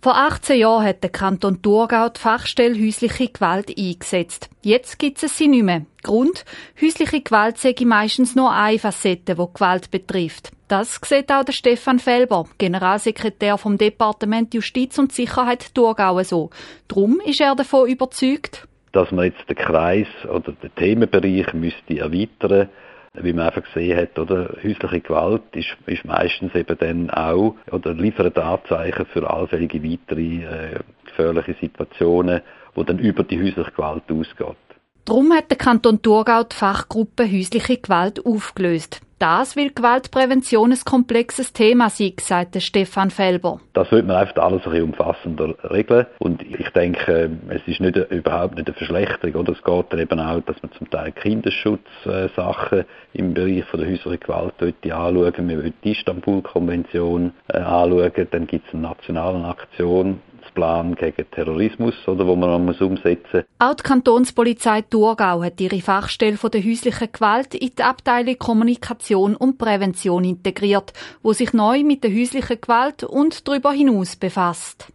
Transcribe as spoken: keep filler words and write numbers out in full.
Vor achtzehn Jahren hat der Kanton Thurgau die Fachstelle häusliche Gewalt eingesetzt. Jetzt gibt es sie nicht mehr. Grund: häusliche Gewalt sei meistens nur eine Facette, die Gewalt betrifft. Das sieht auch der Stefan Felber, Generalsekretär vom Departement Justiz und Sicherheit Thurgau, so. Darum ist er davon überzeugt, dass man jetzt den Kreis oder den Themenbereich müsste erweitern, wie man einfach gesehen hat, oder? Häusliche Gewalt ist, ist meistens eben dann auch, oder liefert Anzeichen für allfällige weitere äh, gefährliche Situationen, die dann über die häusliche Gewalt ausgeht. Darum hat der Kanton Thurgau die Fachgruppe häusliche Gewalt aufgelöst. Das, weil Gewaltprävention ein komplexes Thema sei, sagt Stefan Felber. Das sollte man einfach alles ein bisschen umfassender regeln. Und ich denke, es ist nicht, überhaupt nicht eine Verschlechterung. Oder? Es geht dann eben auch, dass man zum Teil Kinderschutzsachen im Bereich von der häuslichen Gewalt anschauen. Wir wollen die Istanbul-Konvention äh, anschauen. Dann gibt es eine nationale Aktion. Plan gegen Terrorismus, oder, wo man noch muss umsetzen muss. Auch die Kantonspolizei Thurgau hat ihre Fachstelle von der häuslichen Gewalt in die Abteilung Kommunikation und Prävention integriert, wo sich neu mit der häuslichen Gewalt und darüber hinaus befasst.